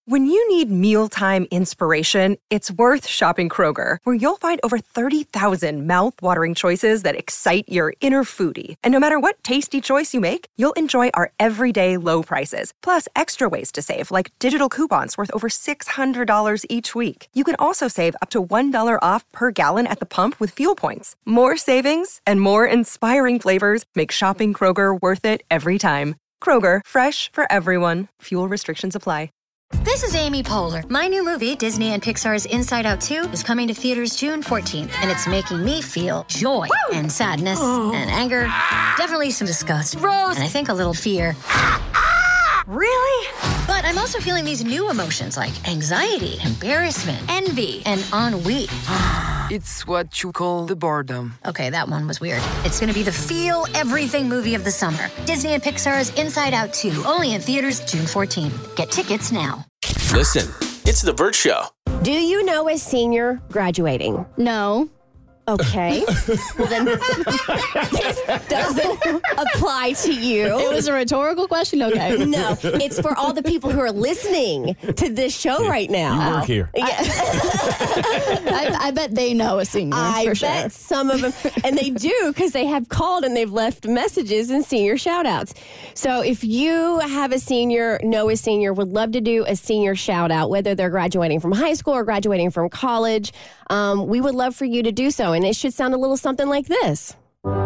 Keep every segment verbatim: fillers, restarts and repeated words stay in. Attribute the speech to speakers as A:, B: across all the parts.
A: When you need mealtime inspiration, it's worth shopping Kroger, where you'll find over thirty thousand mouth-watering choices that excite your inner foodie. And no matter what tasty choice you make, you'll enjoy our everyday low prices, plus extra ways to save, like digital coupons worth over six hundred dollars each week. You can also save up to one dollar off per gallon at the pump with fuel points. More savings and more inspiring flavors make shopping Kroger worth it every time. Kroger, fresh for everyone. Fuel restrictions apply.
B: This is Amy Poehler. My new movie, Disney and Pixar's Inside Out two, is coming to theaters June fourteenth, and it's making me feel joy Woo! and sadness oh. and anger, definitely some disgust, Rose, and I think a little fear. Really? But I'm also feeling these new emotions like anxiety, embarrassment, envy, and ennui.
C: It's what you call the boredom.
B: Okay, that one was weird. It's going to be the feel everything movie of the summer. Disney and Pixar's Inside Out two, only in theaters June fourteenth. Get tickets now.
D: Listen, it's The Bert Show.
E: Do you know a senior graduating?
F: No.
E: Okay. Well, then this doesn't apply to you.
F: It was a rhetorical question? Okay.
E: No, it's for all the people who are listening to this show yeah. right now.
G: You work here.
E: Yeah.
F: I, I bet they know a senior,
E: I
F: for
E: bet
F: sure.
E: some of them, and they do because they have called and they've left messages and senior shout-outs. So if you have a senior, know a senior, would love to do a senior shout-out, whether they're graduating from high school or graduating from college, um, we would love for you to do so. And it should sound a little something like this.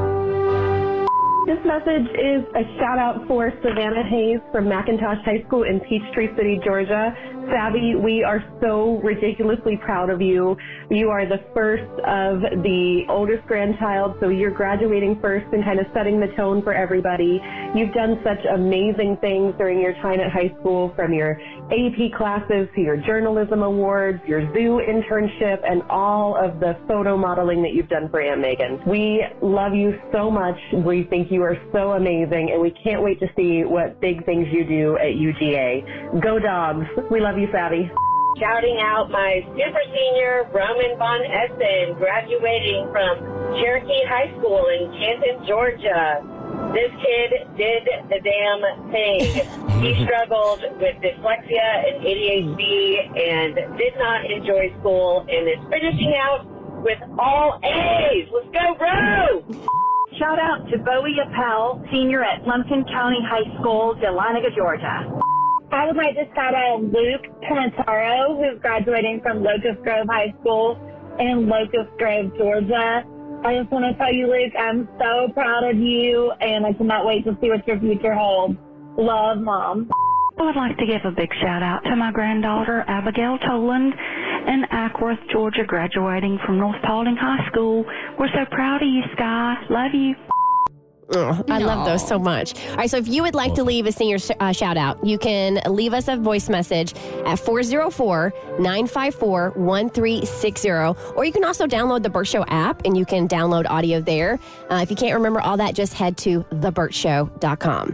H: This message is a shout out for Savannah Hayes from McIntosh High School in Peachtree City, Georgia. Savvy, we are so ridiculously proud of you. You are the first of the oldest grandchild, so you're graduating first and kind of setting the tone for everybody. You've done such amazing things during your time at high school, from your A P classes to your journalism awards, your zoo internship, and all of the photo modeling that you've done for Aunt Megan. We love you so much. We think you are so amazing, and we can't wait to see what big things you do at U G A. Go Dogs. We love you, Savvy.
I: Shouting out my super senior, Roman Von Essen, graduating from Cherokee High School in Canton, Georgia. This kid did the damn thing. He struggled with dyslexia and A D H D and did not enjoy school and is finishing out with all A's. Let's go, Roo!
J: Shout out to Bowie Appel, senior at Lumpkin County High School, Dahlonega, Georgia.
K: I would like to shout out Luke Penataro, who's graduating from Locust Grove High School in Locust Grove, Georgia. I just want to tell you, Luke, I'm so proud of you, and I cannot wait to see what your future holds. Love, Mom.
L: I would like to give a big shout out to my granddaughter, Abigail Toland, in Ackworth, Georgia, graduating from North Paulding High School. We're so proud of you, Sky. Love you.
E: Oh, I no. love those so much. All right, so if you would like to leave a senior sh- uh, shout out, you can leave us a voice message at four oh four, nine five four, one three six zero, or you can also download the Bert Show app, and you can download audio there. Uh, if you can't remember all that, just head to the bert show dot com.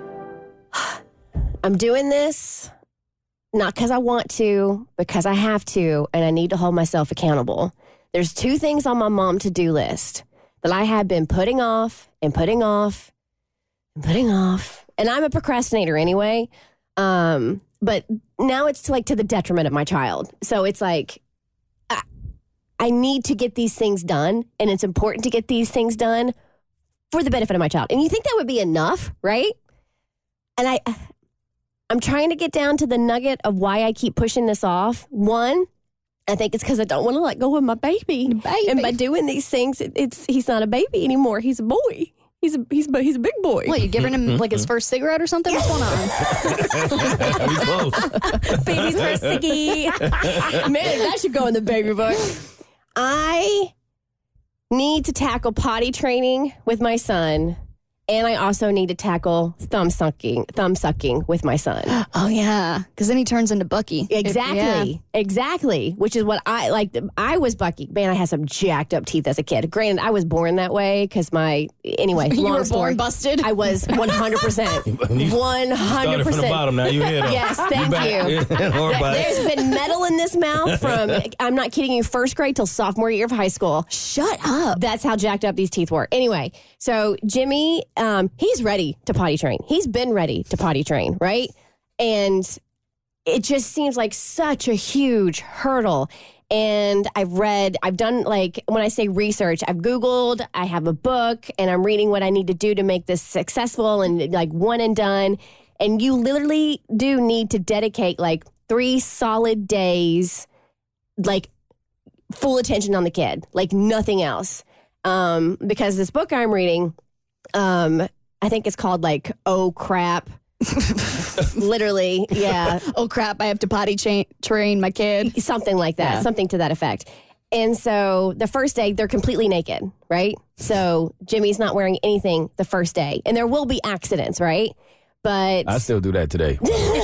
E: I'm doing this not because I want to, because I have to, and I need to hold myself accountable. There's two things on my mom to-do list that I have been putting off and putting off and putting off. And I'm a procrastinator anyway. Um, but now it's to like to the detriment of my child. So it's like, I, I need to get these things done. And it's important to get these things done for the benefit of my child. And you think that would be enough, right? And I, I'm trying to get down to the nugget of why I keep pushing this off. One, I think it's because I don't want to let go of my baby. baby. And by doing these things, it, it's he's not a baby anymore. He's a boy. He's a he's he's a big boy.
F: What, you giving him like his first cigarette or something? What's going on?
E: Baby's first ciggy. Man, that should go in the baby book. I need to tackle potty training with my son. And I also need to tackle thumb sucking, thumb sucking with my son.
F: Oh, yeah. Because then he turns into Bucky.
E: Exactly. If, yeah. Exactly. Which is what I like. I was Bucky. Man, I had some jacked up teeth as a kid. Granted, I was born that way because my, anyway,
F: you
E: long
F: were
E: story.
F: born busted?
E: I was one hundred percent. one hundred percent.
G: Started from the bottom. Now you hit him.
E: Yes, thank you. There's been metal in this mouth from, I'm not kidding you, first grade till sophomore year of high school.
F: Shut up.
E: That's how jacked up these teeth were. Anyway, so Jimmy, um, he's ready to potty train. He's been ready to potty train, right? And it just seems like such a huge hurdle. And I've read, I've done like, when I say research, I've Googled, I have a book, and I'm reading what I need to do to make this successful and like one and done. And you literally do need to dedicate like three solid days, like full attention on the kid, like nothing else. Um, because this book I'm reading, um, I think it's called like, Oh Crap. Literally, yeah.
F: Oh crap, I have to potty cha- train my kid.
E: Something like that,
F: Yeah.
E: something to that effect. And so the first day, they're completely naked, right? So Jimmy's not wearing anything the first day. And there will be accidents, right? But
G: I still do that today.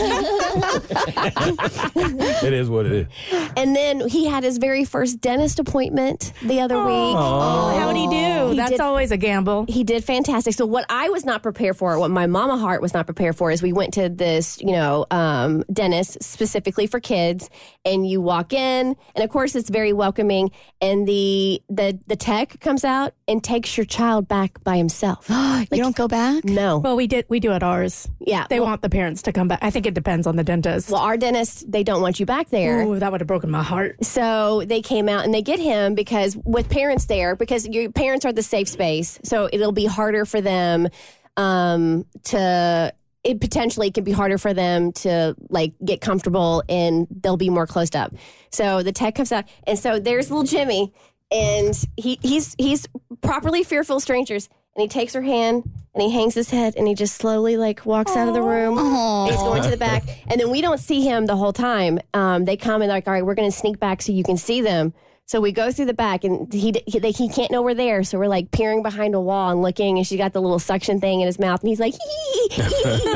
G: It is what it is.
E: And then he had his very first dentist appointment the other week.
M: Oh, how'd he do?
E: He
M: That's
E: did-
M: always a gamble.
E: He did fantastic. So what I was not prepared for, what my mama heart was not prepared for, is we went to this, you know, um, dentist specifically for kids, and you walk in, and of course it's very welcoming, and the the the tech comes out and takes your child back by himself.
F: You don't go back?
E: No.
M: Well, we did. We do at ours.
E: Yeah.
M: They want the parents to come back. I think it depends on the dentist.
E: Well, our dentist, they don't want you back there.
M: Ooh, that would have broken my heart.
E: So they came out and they get him because with parents there, because your parents are the safe space, so it'll be harder for them um, to. It potentially can be harder for them to like get comfortable, and they'll be more closed up. So the tech comes out, and so there's little Jimmy, and he he's he's properly fearful of strangers, and he takes her hand and he hangs his head and he just slowly like walks out of the room. And he's going to the back, and then we don't see him the whole time. Um, they come and they're like, all right, we're going to sneak back so you can see them. So we go through the back, and he he, they, he can't know we're there. So we're like peering behind a wall and looking, and she got the little suction thing in his mouth, and he's like, hee, hee, hee.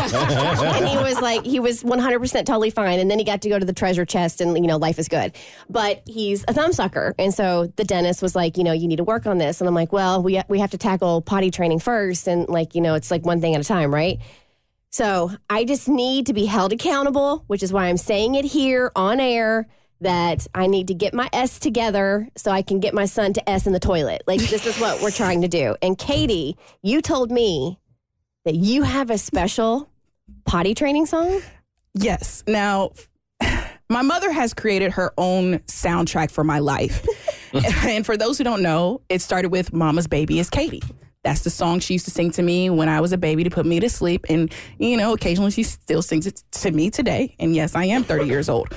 E: And he was like, he was one hundred percent totally fine. And then he got to go to the treasure chest, and you know, life is good. But he's a thumbsucker, and so the dentist was like, you know, you need to work on this. And I'm like, well, we we have to tackle potty training first, and like, you know, it's like one thing at a time, right? So I just need to be held accountable, which is why I'm saying it here on air, that I need to get my S together so I can get my son to S in the toilet. Like, this is what we're trying to do. And Katie, you told me that you have a special potty training song?
N: Yes. Now, my mother has created her own soundtrack for my life. And for those who don't know, it started with Mama's Baby is Katie. That's the song she used to sing to me when I was a baby to put me to sleep. And, you know, occasionally she still sings it to me today. And yes, I am thirty years old.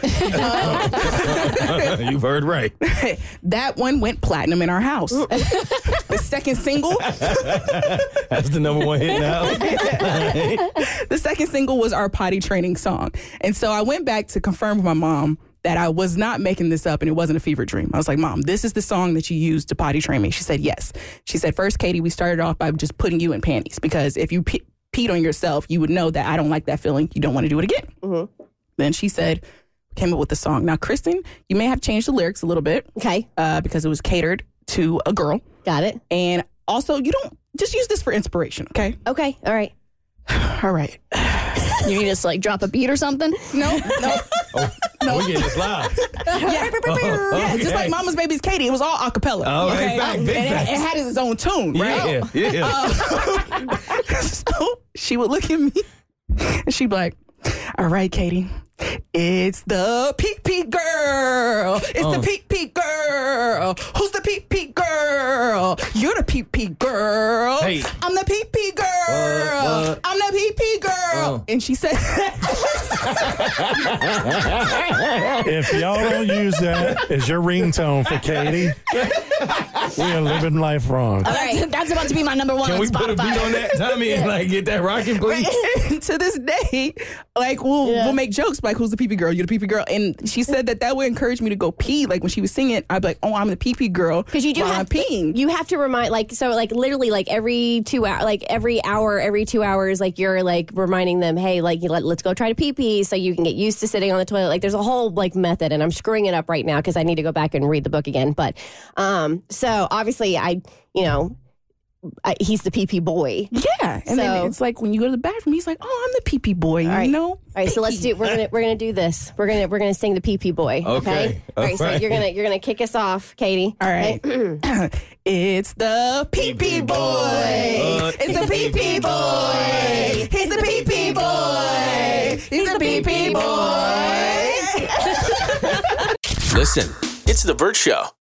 G: You've heard right.
N: That one went platinum in our house. The second single.
G: That's the number one hit now.
N: The second single was our potty training song. And so I went back to confirm with my mom that I was not making this up and it wasn't a fever dream. I was like, Mom, this is the song that you used to potty train me. She said, yes. She said, first, Katie, we started off by just putting you in panties, because if you pe- peed on yourself, you would know that I don't like that feeling. You don't want to do it again. Mm-hmm. Then she said, came up with the song. Now, Kristen, you may have changed the lyrics a little bit.
E: Okay.
N: Uh, because it was catered to a girl.
E: Got it.
N: And also, you don't, just use this for inspiration, okay?
E: Okay. All right.
N: All right.
F: You need us to like drop a beat or something?
N: No, no.
G: Oh, no. We getting this live.
N: Yeah,
G: Oh,
N: yeah, just
G: okay.
N: like Mama's Baby's Katie. It was all a cappella.
G: Oh,
N: okay?
G: okay, fact, big
N: and it,
G: facts.
N: it had its own tune, right?
G: Yeah, yeah.
N: Uh, so she would look at me and she'd be like, all right, Katie, it's the Peep Peep girl. It's
G: Oh.
N: the Peep Peep girl. Who's the Peep Peep girl? You're the Peep Peep girl.
G: Hey.
N: I'm the Peep Peep girl.
G: What, what?
N: I'm the Peep Peep girl.
G: Oh.
N: And she said,
O: If y'all don't use that as your ringtone for Katie, we are living life wrong.
F: All right, that's about to be my number one
G: Can
F: on
G: we put a
F: Spotify.
G: beat on that, Tommy, and like get that rocking, please?
N: And to this day, like we'll
E: Yeah.
N: we'll make jokes like, "Who's the pee pee girl? You're the pee pee girl." And she said that that would encourage me to go pee. Like when she was singing, I'd be like, "Oh, I'm the pee pee girl,"
E: Because you do
N: while
E: have
N: I'm peeing.
E: You have to remind, like, so, like, literally, like every two hour, like every hour, every two hours, like you're like reminding them, hey, like, let, let's go try to pee pee, so you can get used to sitting on the toilet. Like, there's a whole like method, and I'm screwing it up right now because I need to go back and read the book again. But, um, so obviously, I, you know. uh, he's the pee pee boy.
N: Yeah, and
E: So-
N: then it's like when you go to the bathroom, he's like, "Oh, I'm the pee pee boy," you
E: All right.
N: know.
E: All right, so let's do. We're gonna we're gonna do this. We're gonna we're gonna sing the pee pee boy. Okay.
G: Okay.
E: All right.
G: All
E: So
G: right.
E: you're gonna you're gonna kick us off, Katie.
N: All right.
E: Okay?
N: It's the pee pee boy.
G: Uh,
N: It's the pee pee boy. He's the pee pee boy. He's the pee pee boy.
D: Listen, it's The Burt Show.